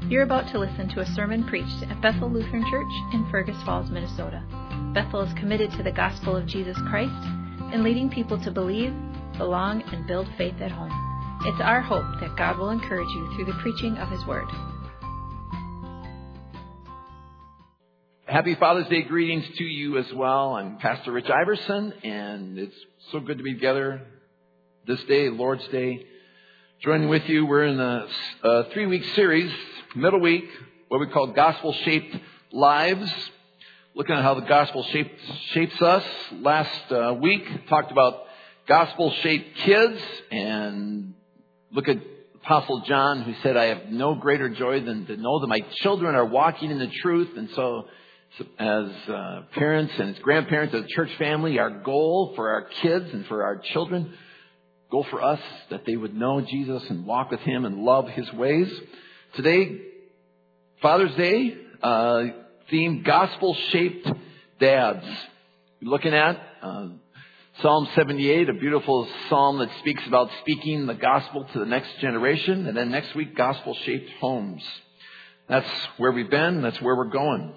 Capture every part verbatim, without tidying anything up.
You're about to listen to a sermon preached at Bethel Lutheran Church in Fergus Falls, Minnesota. Bethel is committed to the gospel of Jesus Christ and leading people to believe, belong, and build faith at home. It's our hope that God will encourage you through the preaching of His Word. Happy Father's Day greetings to you as well. I'm Pastor Rich Iverson, and it's so good to be together this day, Lord's Day. Joining with you, we're in a, a three-week series, middle week, what we call Gospel-Shaped Lives, looking at how the gospel shapes, shapes us. Last uh, week, talked about gospel-shaped kids, and look at Apostle John, who said, I have no greater joy than to know that my children are walking in the truth. And so, as uh, parents and as grandparents, as a church family, our goal for our kids and for our children, goal for us, that they would know Jesus and walk with Him and love His ways. Today, Father's Day, uh, theme, Gospel-Shaped Dads. We're looking at uh, Psalm seventy-eight, a beautiful psalm that speaks about speaking the gospel to the next generation. And then next week, Gospel-Shaped Homes. That's where we've been. That's where we're going.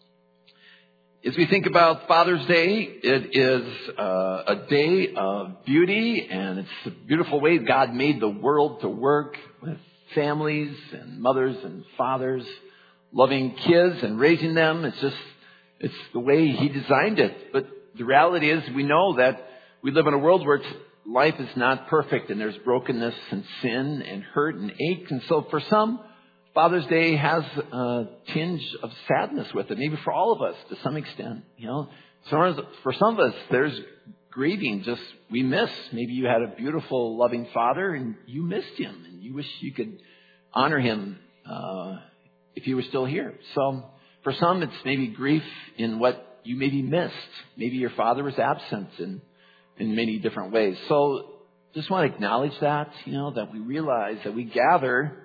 As we think about Father's Day, it is uh, a day of beauty, and it's a beautiful way God made the world to work with families and mothers and fathers, loving kids and raising them. It's just, it's the way He designed it. But the reality is, we know that we live in a world where it's, life is not perfect, and there's brokenness and sin and hurt and ache. And so for some, Father's Day has a tinge of sadness with it, maybe for all of us to some extent. You know, for some of us, there's grieving. Just we miss. Maybe you had a beautiful, loving father, and you missed him, and you wish you could honor him uh, if he were still here. So for some, it's maybe grief in what you maybe missed. Maybe your father was absent in in many different ways. So just want to acknowledge that. You know, that we realize that we gather.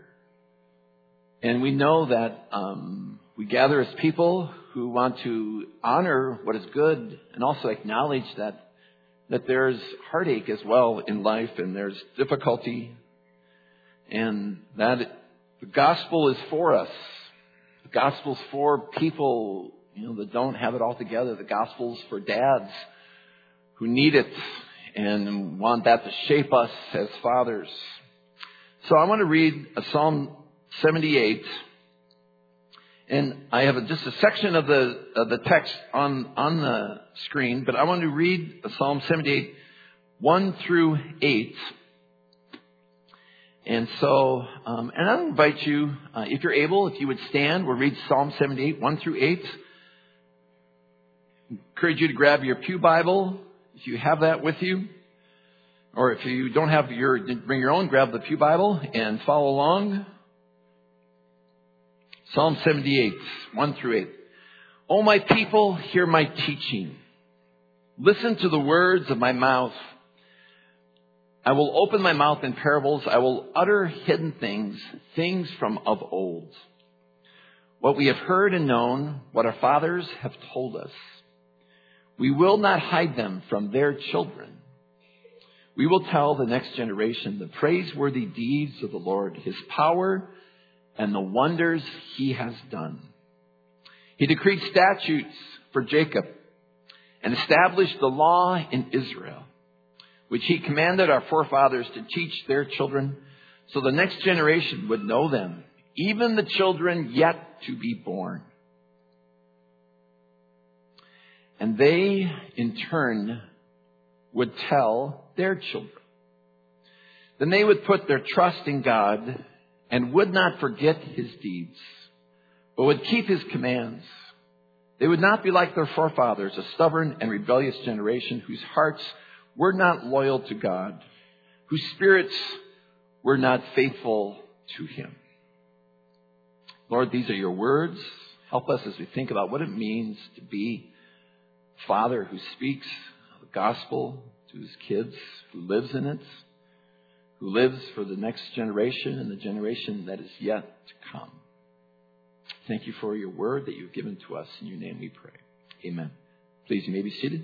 And we know that um, we gather as people who want to honor what is good, and also acknowledge that that there's heartache as well in life, and there's difficulty, and that the gospel is for us. The gospel's for people, you know, that don't have it all together. The gospel's for dads who need it and want that to shape us as fathers. So I want to read a Psalm seventy-eight, and I have a, just a section of the of the text on on the screen, but I want to read Psalm seventy-eight, one through eight. And so, um, and I invite you, uh, if you're able, if you would stand, we'll read Psalm seventy-eight, one through eight. I encourage you to grab your pew Bible if you have that with you, or if you don't have your, bring your own, grab the pew Bible and follow along. Psalm seventy-eight, one through eight. O my people, hear my teaching. Listen to the words of my mouth. I will open my mouth in parables. I will utter hidden things, things from of old. What we have heard and known, what our fathers have told us. We will not hide them from their children. We will tell the next generation the praiseworthy deeds of the Lord, His power, and the wonders He has done. He decreed statutes for Jacob and established the law in Israel, which He commanded our forefathers to teach their children, so the next generation would know them, even the children yet to be born. And they, in turn, would tell their children. Then they would put their trust in God and would not forget His deeds, but would keep His commands. They would not be like their forefathers, a stubborn and rebellious generation whose hearts were not loyal to God, whose spirits were not faithful to Him. Lord, these are your words. Help us as we think about what it means to be a father who speaks the gospel to his kids, who lives in it, who lives for the next generation and the generation that is yet to come. Thank you for your word that you've given to us. In your name we pray. Amen. Please, you may be seated.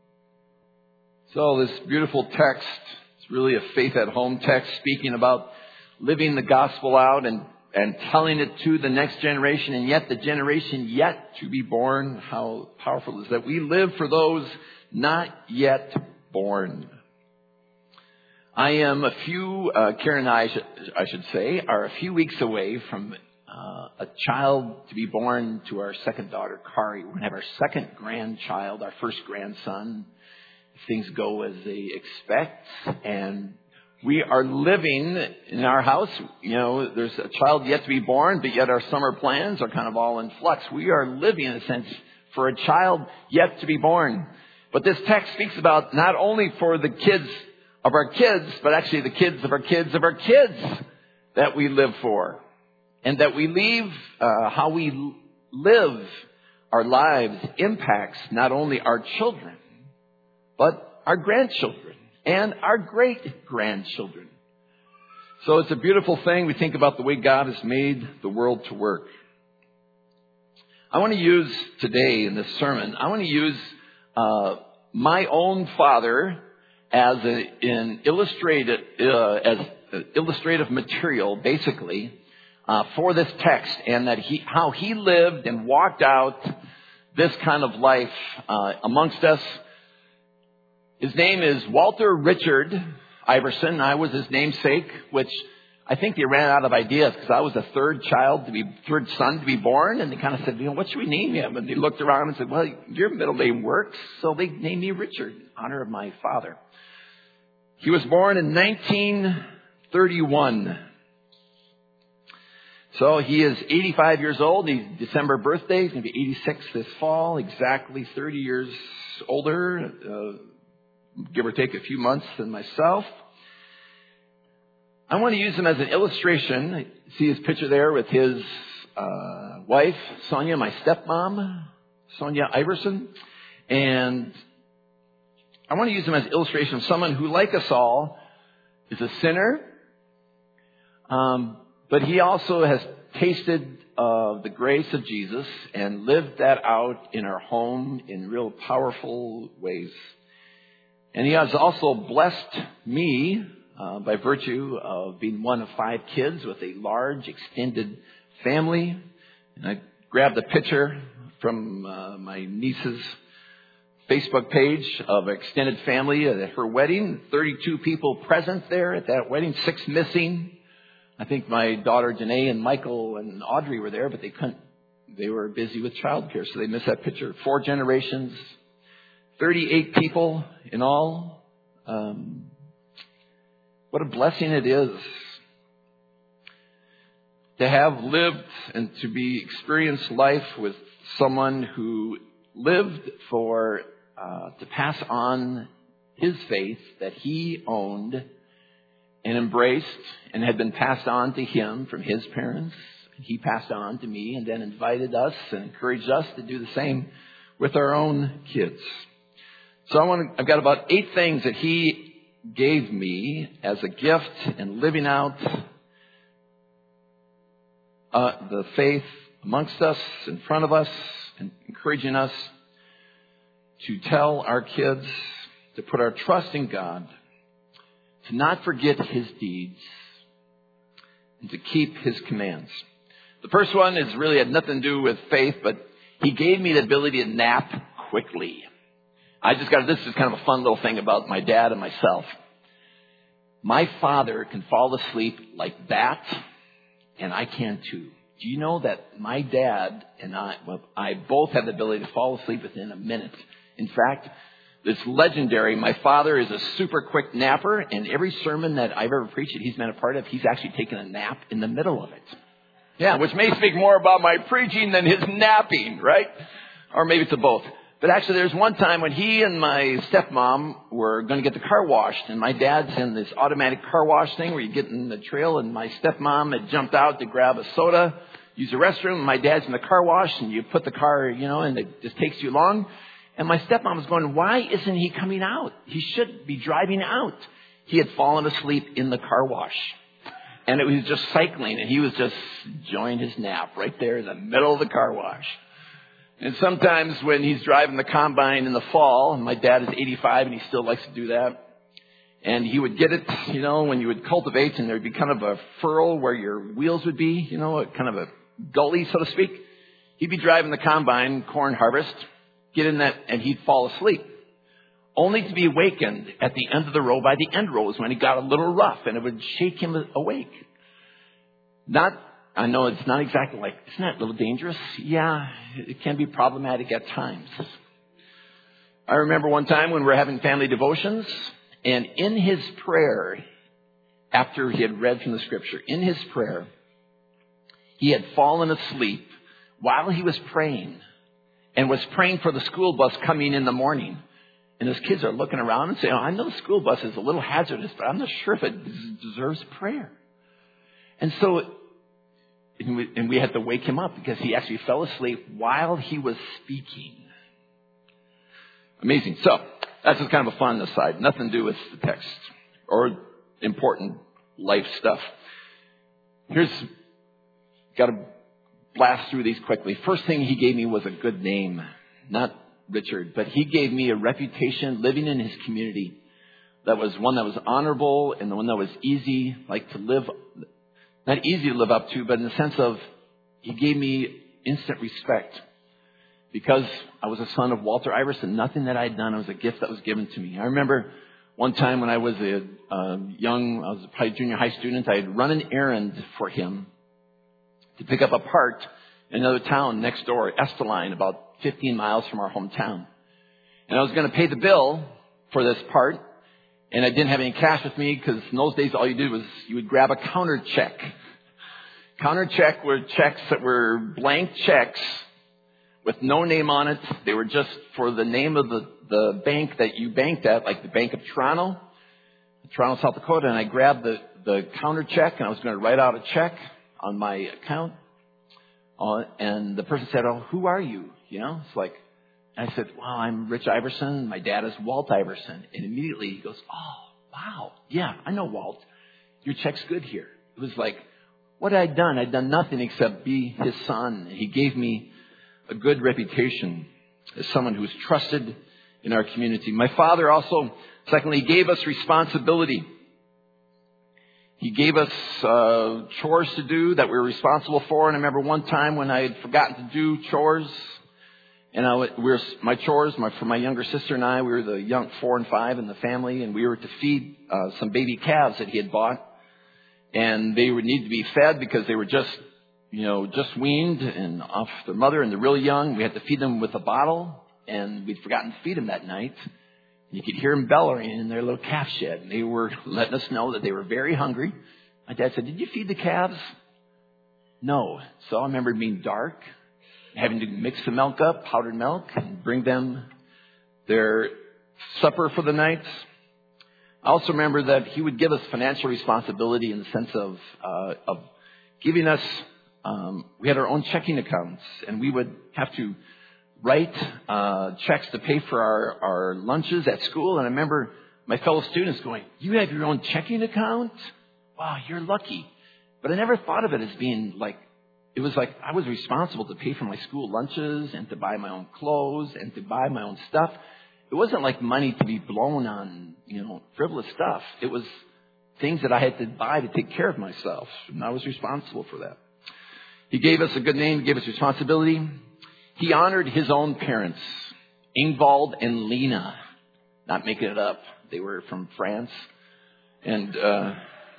So this beautiful text, it's really a faith at home text speaking about living the gospel out. And and telling it to the next generation, and yet the generation yet to be born. How powerful is that? We live for those not yet born. I am a few, uh, Karen and I, sh- I should say, are a few weeks away from uh, a child to be born to our second daughter, Kari. We're going to have our second grandchild, our first grandson, if things go as they expect. And we are living in our house. You know, there's a child yet to be born, but yet our summer plans are kind of all in flux. We are living, in a sense, for a child yet to be born. But this text speaks about not only for the kids of our kids, but actually the kids of our kids of our kids that we live for. And that we leave, uh, how we live our lives impacts not only our children, but our grandchildren and our great-grandchildren. So it's a beautiful thing. We think about the way God has made the world to work. I want to use today in this sermon, I want to use uh, my own father as a, an illustrated, uh, as illustrative material, basically, uh, for this text, and that he, how he lived and walked out this kind of life uh, amongst us. His name is Walter Richard Iverson. I was his namesake, which I think they ran out of ideas because I was the third child to be, third son to be born. And they kind of said, you know, what should we name him? And they looked around and said, well, your middle name works. So they named me Richard, in honor of my father. He was born in nineteen thirty-one. So he is eighty-five years old. He's December birthday. He's going to be eighty-six this fall, exactly thirty years older, uh, give or take a few months than myself. I want to use him as an illustration. See his picture there with his uh, wife, Sonia, my stepmom, Sonia Iverson. And I want to use him as an illustration of someone who, like us all, is a sinner. Um, but he also has tasted of the grace of Jesus and lived that out in our home in real powerful ways. And he has also blessed me uh, by virtue of being one of five kids with a large extended family. And I grabbed a picture from uh, my niece's Facebook page of extended family at her wedding. thirty-two people present there at that wedding, six missing. I think my daughter Janae and Michael and Audrey were there, but they couldn't. They were busy with childcare, so they missed that picture. Four generations, thirty-eight people in all. Um, what a blessing it is to have lived and to be experienced life with someone who lived for uh, to pass on his faith that he owned and embraced and had been passed on to him from his parents. He passed on to me and then invited us and encouraged us to do the same with our own kids. So I want to, I've got about eight things that he gave me as a gift in living out uh, the faith amongst us, in front of us, and encouraging us to tell our kids to put our trust in God, to not forget his deeds, and to keep his commands. The first one is really had nothing to do with faith, but he gave me the ability to nap quickly. I just got, this is kind of a fun little thing about my dad and myself. My father can fall asleep like that, and I can too. Do you know that my dad and I, well, I both have the ability to fall asleep within a minute? In fact, it's legendary. My father is a super quick napper, and every sermon that I've ever preached that he's been a part of, he's actually taken a nap in the middle of it. Yeah, which may speak more about my preaching than his napping, right? Or maybe it's a both. But actually, there's one time when he and my stepmom were going to get the car washed, and my dad's in this automatic car wash thing where you get in the trail, and my stepmom had jumped out to grab a soda, use the restroom, and my dad's in the car wash, and you put the car, you know, and it just takes too long. And my stepmom was going, why isn't he coming out? He should be driving out. He had fallen asleep in the car wash. And it was just cycling, and he was just enjoying his nap right there in the middle of the car wash. And sometimes when he's driving the combine in the fall, and my dad is eighty-five and he still likes to do that, And he would get it, you know, when you would cultivate, and there'd be kind of a furrow where your wheels would be, you know, a kind of a gully, so to speak. He'd be driving the combine, corn harvest, get in that, and he'd fall asleep, only to be awakened at the end of the row by the end rows when he got a little rough, and it would shake him awake. Not, I know it's not exactly like, isn't that a little dangerous? Yeah, it can be problematic at times. I remember one time when we were having family devotions, and in his prayer, after he had read from the scripture, in his prayer, he had fallen asleep while he was praying, and was praying for the school bus coming in the morning. And his kids are looking around and saying, oh, I know the school bus is a little hazardous, but I'm not sure if it deserves prayer. And so, and we, and we had to wake him up because he actually fell asleep while he was speaking. Amazing. So, that's just kind of a fun aside. Nothing to do with the text or important life stuff. Here's, got to blast through these quickly. First thing he gave me was a good name. Not Richard, but he gave me a reputation living in his community that was one that was honorable and the one that was easy, like to live, not easy to live up to, but in the sense of he gave me instant respect because I was a son of Walter Iverson. Nothing that I had done, it was a gift that was given to me. I remember one time when I was a uh, young, I was probably junior high student, I had run an errand for him to pick up a part in another town next door, Esteline, about fifteen miles from our hometown. And I was going to pay the bill for this part, and I didn't have any cash with me because in those days all you did was you would grab a counter check. Counter check were checks that were blank checks with no name on it. They were just for the name of the, the bank that you banked at, like the Bank of Toronto, Toronto, South Dakota. And I grabbed the, the counter check, and I was going to write out a check on my account. Uh, and the person said, oh, who are you? You know, it's like, I said, well, I'm Rich Iverson. My dad is Walt Iverson. And immediately he goes, oh, wow. Yeah, I know Walt. Your check's good here. It was like, what had I done? I'd done nothing except be his son. He gave me a good reputation as someone who was trusted in our community. My father also, secondly, gave us responsibility. He gave us uh, chores to do that we were responsible for. And I remember one time when I had forgotten to do chores, and I, we were, my chores my, for my younger sister and I, we were the young four and five in the family, and we were to feed uh, some baby calves that he had bought. And they would need to be fed because they were just, you know, just weaned and off their mother, and they're really young. We had to feed them with a bottle, and we'd forgotten to feed them that night. You could hear them bellowing in their little calf shed. And they were letting us know that they were very hungry. My dad said, did you feed the calves? No. So I remember it being dark, having to mix the milk up, powdered milk, and bring them their supper for the night. I also remember that he would give us financial responsibility in the sense of, uh, of giving us, um, we had our own checking accounts, and we would have to write uh, checks to pay for our, our lunches at school. And I remember my fellow students going, you have your own checking account? Wow, you're lucky. But I never thought of it as being like, it was like I was responsible to pay for my school lunches and to buy my own clothes and to buy my own stuff. It wasn't like money to be blown on, you know, frivolous stuff. It was things that I had to buy to take care of myself. And I was responsible for that. He gave us a good name, gave us responsibility. He honored his own parents, Ingvald and Lena. Not making it up. They were from France. And, uh,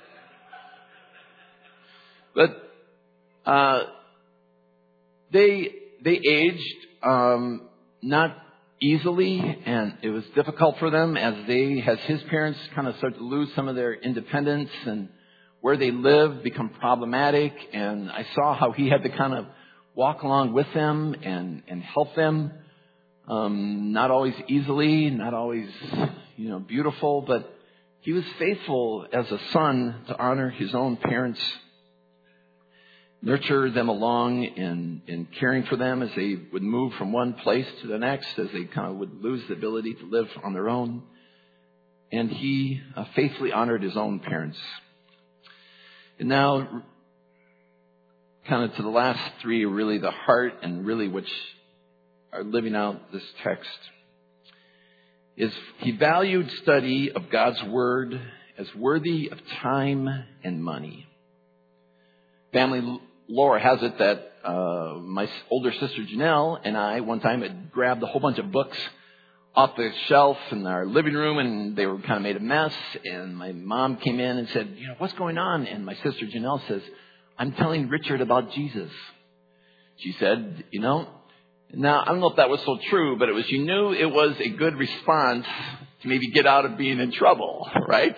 but, uh, they, they aged, um, not easily, and it was difficult for them as they, as his parents kind of started to lose some of their independence, and where they lived become problematic. And I saw how he had to kind of walk along with them and, and help them. Um, not always easily, not always, you know, beautiful, but he was faithful as a son to honor his own parents, nurture them along in, in caring for them as they would move from one place to the next, as they kind of would lose the ability to live on their own. And he uh, faithfully honored his own parents. And now, kind of to the last three, really the heart and really which are living out this text. is he valued study of God's Word as worthy of time and money. Family lore has it that uh, my older sister Janelle and I one time had grabbed a whole bunch of books off the shelf in our living room, and they were kind of made a mess. And my mom came in and said, you know, what's going on? And my sister Janelle says, I'm telling Richard about Jesus. She said, you know, now I don't know if that was so true, but it was, she knew it was a good response to maybe get out of being in trouble, right?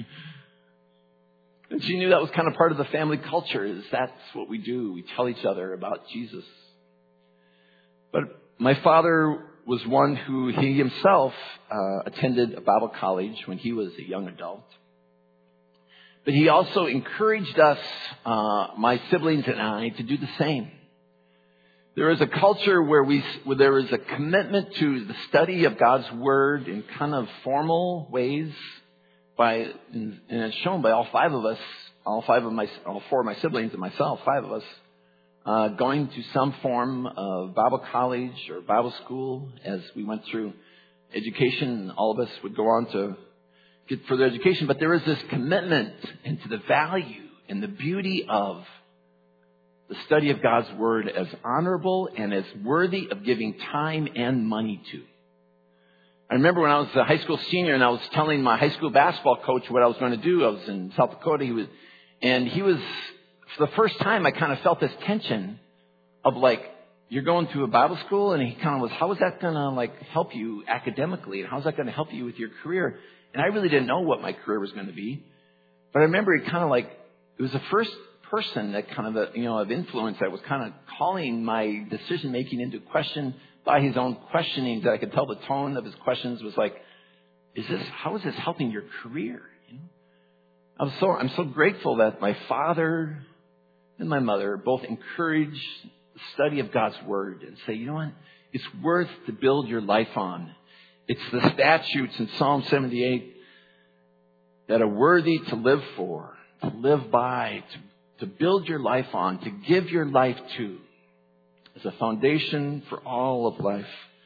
And she knew that was kind of part of the family culture, is that's what we do. We tell each other about Jesus. But my father was one who he himself uh, attended a Bible college when he was a young adult. But he also encouraged us, uh, my siblings and I, to do the same. There is a culture where we, where there is a commitment to the study of God's Word in kind of formal ways, by, and it's shown by all five of us, all five of my, all four of my siblings and myself, five of us, uh, going to some form of Bible college or Bible school as we went through education. All of us would go on to get further education, but there is this commitment into the value and the beauty of the study of God's Word as honorable and as worthy of giving time and money to. I remember when I was a high school senior and I was telling my high school basketball coach what I was going to do. I was in South Dakota. He was, and he was, for the first time, I kind of felt this tension of like, you're going to a Bible school, and he kind of was, how is that going to like help you academically? And how's that going to help you with your career? And I really didn't know what my career was going to be. But I remember he kind of like, it was the first person that kind of, you know, of influence that was kind of calling my decision making into question by his own questioning, that I could tell the tone of his questions was like, is this, how is this helping your career? You know? I'm so, I'm so grateful that my father and my mother both encourage the study of God's Word and say, you know what? It's worth to build your life on. It's the statutes in Psalm seventy-eight that are worthy to live for, to live by, to, to build your life on, to give your life to, as a foundation for all of life.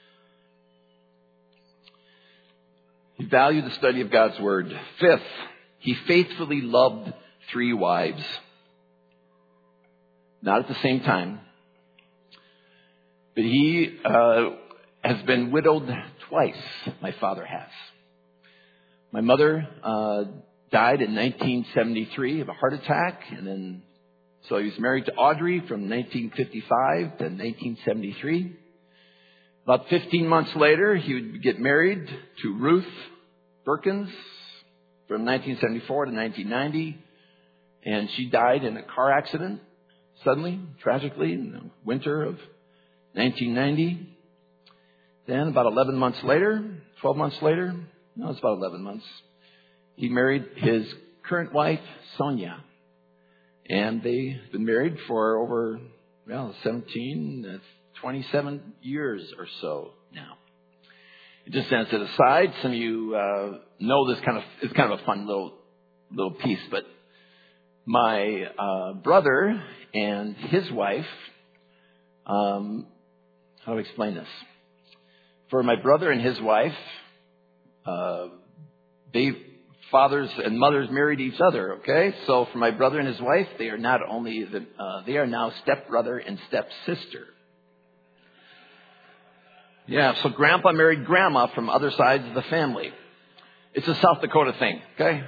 He valued the study of God's Word. Fifth, he faithfully loved three wives. Not at the same time. But he uh, has been widowed twice, my father has. My mother uh, died in nineteen seventy-three of a heart attack, and then so he was married to Audrey from nineteen fifty-five to nineteen seventy-three. About fifteen months later, he would get married to Ruth Perkins from nineteen seventy-four to nineteen ninety. And she died in a car accident, suddenly, tragically, in the winter of nineteen ninety. Then about eleven months later, twelve months later, no, it's about eleven months, he married his current wife, Sonia. And they've been married for over, well, seventeen, twenty-seven years or so now. Just to set aside, some of you uh, know this kind of, it's kind of a fun little little piece, but my uh, brother and his wife, um, how do I explain this? For my brother and his wife, uh, they fathers and mothers married each other, okay? So for my brother and his wife, they are not only, the, uh, they are now stepbrother and stepsister. Yeah, so grandpa married grandma from other sides of the family. It's a South Dakota thing, okay?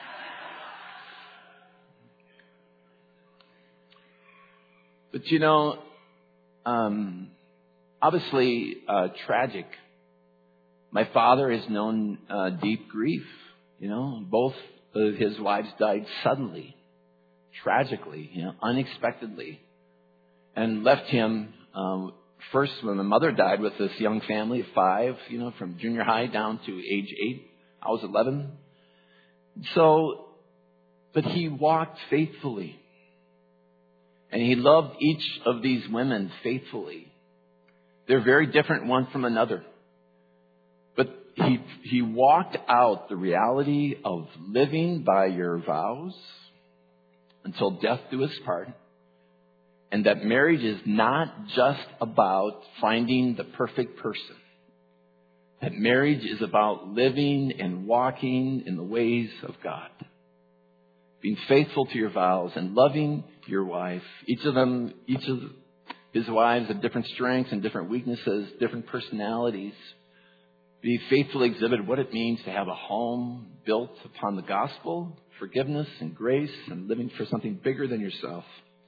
But you know, um, obviously uh, tragic. My father has known uh, deep grief. You know, both of his wives died suddenly, tragically, you know, unexpectedly, and left him um, first when my mother died with this young family of five, you know, from junior high down to age eight. I was eleven. So, but he walked faithfully, and he loved each of these women faithfully. They're very different one from another. But he he walked out the reality of living by your vows until death do us part. And that marriage is not just about finding the perfect person. that marriage is about living and walking in the ways of God. Being faithful to your vows and loving your wife. Each of them, each of his wives have different strengths and different weaknesses, different personalities. Be faithfully exhibit what it means to have a home built upon the gospel, forgiveness and grace, and living for something bigger than yourself.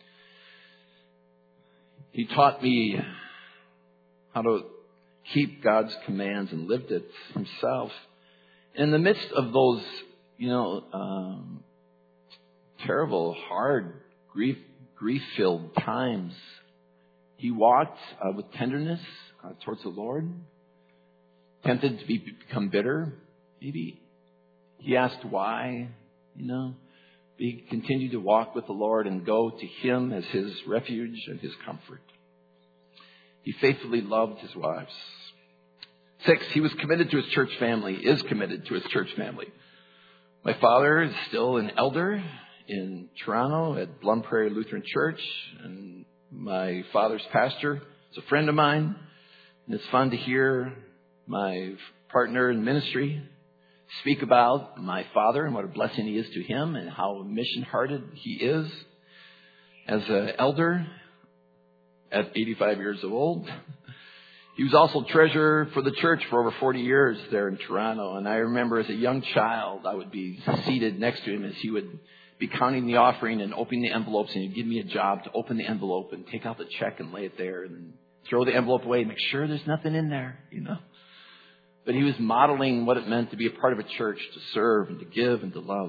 He taught me how to keep God's commands and lived it himself. In the midst of those, you know, um, terrible, hard, grief, grief-filled times, he walked uh, with tenderness uh, towards the Lord. Tempted to be, become bitter, maybe. He asked why, you know. He continued to walk with the Lord and go to Him as His refuge and His comfort. He faithfully loved his wives. Six, he was committed to his church family, is committed to his church family. My father is still an elder in Toronto at Blum Prairie Lutheran Church, and my father's pastor is a friend of mine. And it's fun to hear my partner in ministry speak about my father and what a blessing he is to him and how mission-hearted he is as an elder at eighty-five years old. He was also treasurer for the church for over forty years there in Toronto. And I remember as a young child, I would be seated next to him as he would be counting the offering and opening the envelopes, and he'd give me a job to open the envelope and take out the check and lay it there and then throw the envelope away and make sure there's nothing in there, you know. But he was modeling what it meant to be a part of a church, to serve and to give and to love.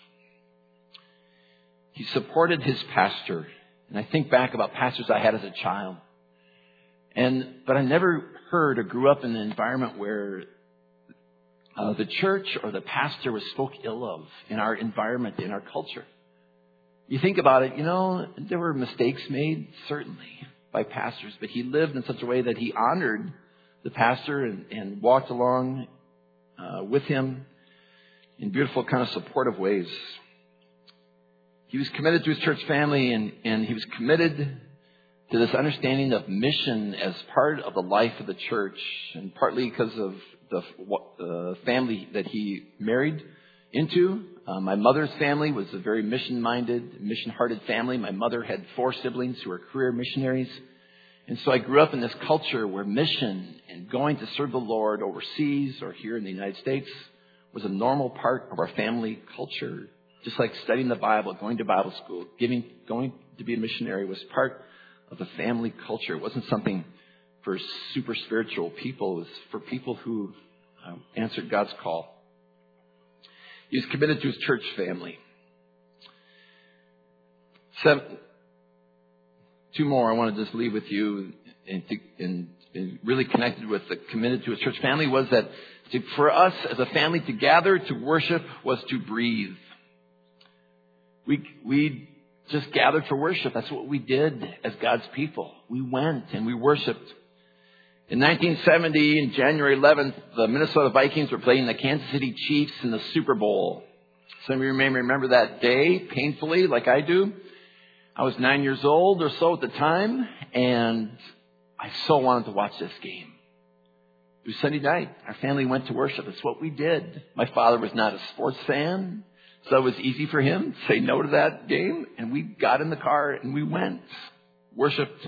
He supported his pastor. And I think back about pastors I had as a child. And but I never heard or grew up in an environment where uh, the church or the pastor was spoke ill of in our environment, in our culture. You think about it, you know, there were mistakes made, certainly, by pastors. But he lived in such a way that he honored the pastor and, and walked along uh, with him in beautiful, kind of supportive ways. He was committed to his church family, and, and he was committed to this understanding of mission as part of the life of the church, and partly because of the uh, family that he married into. Uh, my mother's family was a very mission-minded, mission-hearted family. My mother had four siblings who were career missionaries. And so I grew up in this culture where mission and going to serve the Lord overseas or here in the United States was a normal part of our family culture. Just like studying the Bible, going to Bible school, giving, going to be a missionary was part of the family culture. It wasn't something for super spiritual people. It was for people who uh, answered God's call. He was committed to his church family. Seven, two more I want to just leave with you and, and, and really connected with the committed to his church family was that to, for us as a family to gather to worship was to breathe. We we just gathered for worship. That's what we did as God's people. We went and we worshiped. In nineteen seventy, in January eleventh, the Minnesota Vikings were playing the Kansas City Chiefs in the Super Bowl. Some of you may remember that day painfully, like I do. I was nine years old or so at the time, and I so wanted to watch this game. It was Sunday night. Our family went to worship. It's what we did. My father was not a sports fan, so it was easy for him to say no to that game. And we got in the car and we went, worshiped.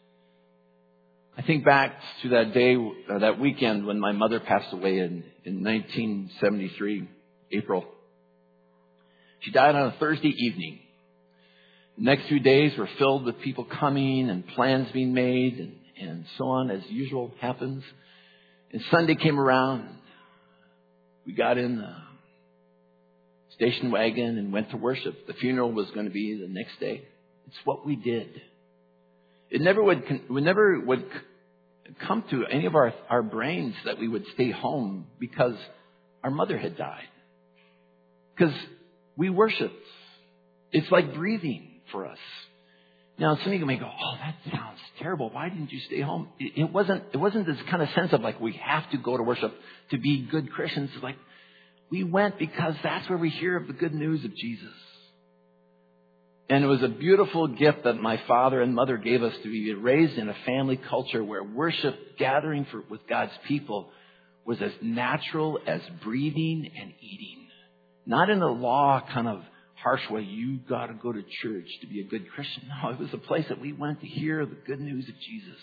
I think back to that day, or that weekend when my mother passed away in, in nineteen seventy-three, April. She died on a Thursday evening. The next few days were filled with people coming and plans being made and, and so on, as usual happens. And Sunday came around. We got in the station wagon and went to worship. The funeral was going to be the next day. It's what we did. It never would, we never would come to any of our, our brains that we would stay home because our mother had died. Because we worshiped. It's like breathing for us. Now, some of you may go, oh, that sounds terrible. Why didn't you stay home? It, it wasn't, it wasn't this kind of sense of like, we have to go to worship to be good Christians. It's like, we went because that's where we hear of the good news of Jesus. And it was a beautiful gift that my father and mother gave us to be raised in a family culture where worship, gathering for, with God's people, was as natural as breathing and eating. Not in a law kind of harsh way, you got to go to church to be a good Christian. No, it was a place that we went to hear the good news of Jesus.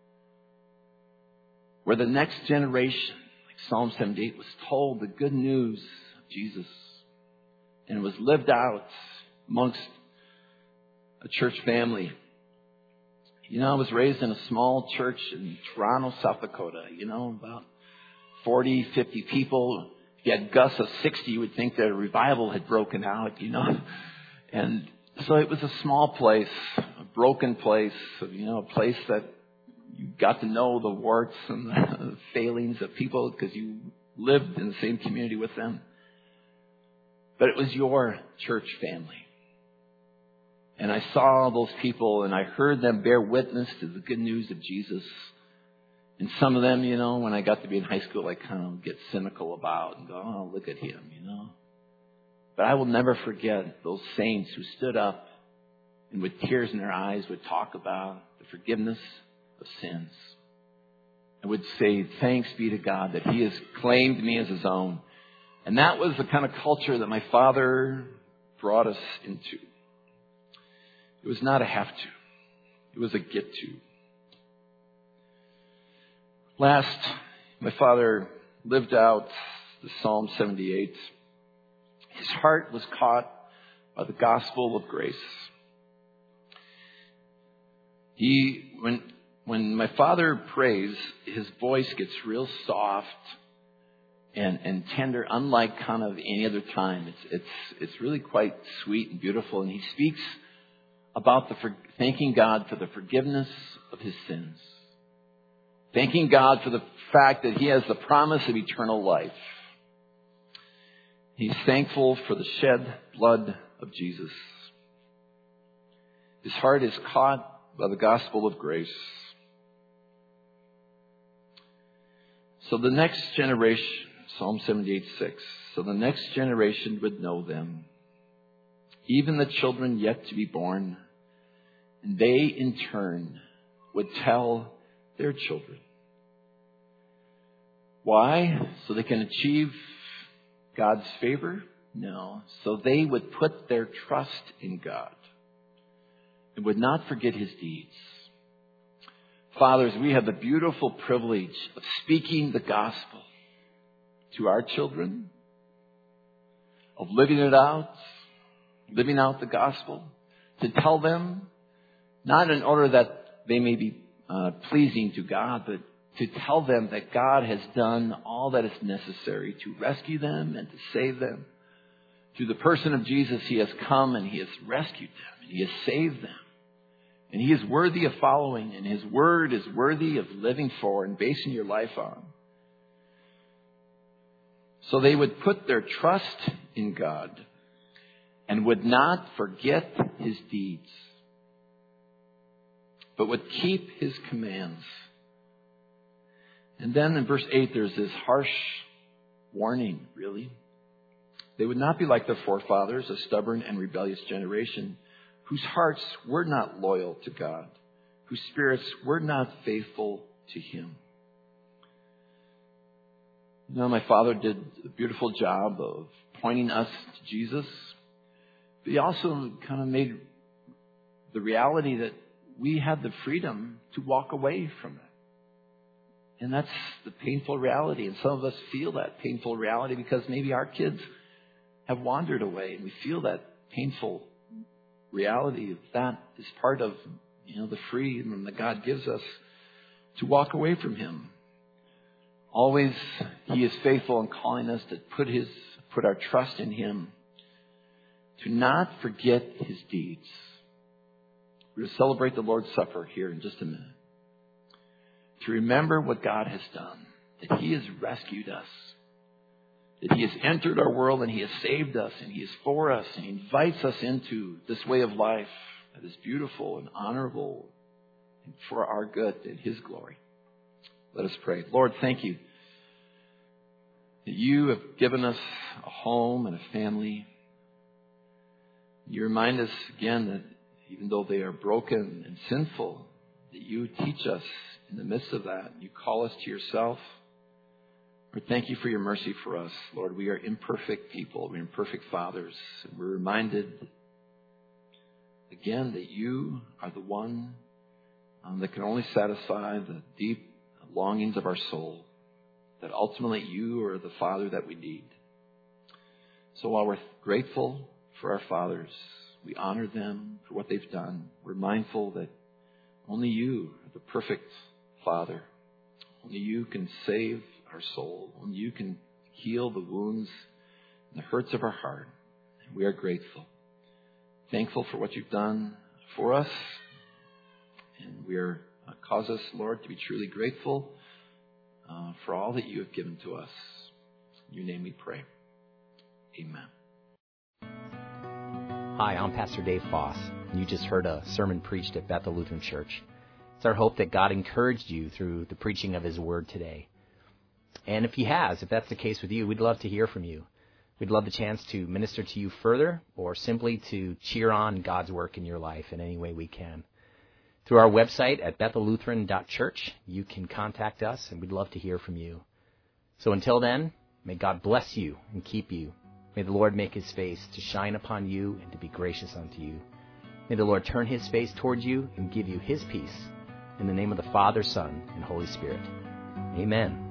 Where the next generation, like Psalm seventy-eight, was told the good news of Jesus. And it was lived out amongst a church family. You know, I was raised in a small church in Toronto, South Dakota. You know, about forty, fifty people. If you had gusts of sixty, you would think that a revival had broken out, you know. And so it was a small place, a broken place, you know, a place that you got to know the warts and the failings of people because you lived in the same community with them. But it was your church family. And I saw those people and I heard them bear witness to the good news of Jesus. And some of them, you know, when I got to be in high school, I kind of get cynical about and go, oh, look at him, you know. But I will never forget those saints who stood up and with tears in their eyes would talk about the forgiveness of sins. And would say, thanks be to God that He has claimed me as His own. And that was the kind of culture that my father brought us into. It was not a have to. It was a get to. Last, my father lived out the Psalm seventy-eight. His heart was caught by the gospel of grace. He, when, when my father prays, his voice gets real soft and, and tender, unlike kind of any other time. It's, it's, it's really quite sweet and beautiful. And he speaks about the for, thanking God for the forgiveness of his sins. Thanking God for the fact that He has the promise of eternal life. He's thankful for the shed blood of Jesus. His heart is caught by the gospel of grace. So the next generation, Psalm seventy-eight six, so the next generation would know them, even the children yet to be born, and they in turn would tell their children. Why? So they can achieve God's favor? No. So they would put their trust in God and would not forget His deeds. Fathers, we have the beautiful privilege of speaking the gospel to our children, of living it out, living out the gospel, to tell them, not in order that they may be uh, pleasing to God, but to tell them that God has done all that is necessary to rescue them and to save them. Through the person of Jesus, He has come and He has rescued them and He has saved them. And He is worthy of following, and His word is worthy of living for and basing your life on. So they would put their trust in God and would not forget His deeds, but would keep His commands. And then in verse eight, there's this harsh warning, really. They would not be like their forefathers, a stubborn and rebellious generation, whose hearts were not loyal to God, whose spirits were not faithful to Him. You know, my father did a beautiful job of pointing us to Jesus, but he also kind of made the reality that we have the freedom to walk away from it. And that's the painful reality. And some of us feel that painful reality because maybe our kids have wandered away, and we feel that painful reality. That is part of, you know, the freedom that God gives us to walk away from Him. Always He is faithful in calling us to put His put our trust in Him, to not forget His deeds. We're going to celebrate the Lord's Supper here in just a minute. To remember what God has done, that He has rescued us, that He has entered our world and He has saved us, and He is for us, and He invites us into this way of life that is beautiful and honorable and for our good and His glory. Let us pray. Lord, thank You that You have given us a home and a family. You remind us again that even though they are broken and sinful, that You teach us in the midst of that. You call us to Yourself. Lord, thank you for your mercy for us. Lord, we are imperfect people. We're imperfect fathers. And we're reminded again that you are the one um, that can only satisfy the deep longings of our soul, that ultimately you are the Father that we need. So while we're grateful for our fathers, we honor them for what they've done. We're mindful that only you are the perfect Father. Only you can save our soul. Only you can heal the wounds and the hurts of our heart. And we are grateful. Thankful for what you've done for us. And we are, uh, cause us, Lord, to be truly grateful uh, for all that you have given to us. In your name we pray. Amen. Hi, I'm Pastor Dave Foss, and you just heard a sermon preached at Bethel Lutheran Church. It's our hope that God encouraged you through the preaching of His Word today. And if He has, if that's the case with you, we'd love to hear from you. We'd love the chance to minister to you further or simply to cheer on God's work in your life in any way we can. Through our website at bethel lutheran dot church, you can contact us, and we'd love to hear from you. So until then, may God bless you and keep you. May the Lord make His face to shine upon you and to be gracious unto you. May the Lord turn His face towards you and give you His peace. In the name of the Father, Son, and Holy Spirit. Amen.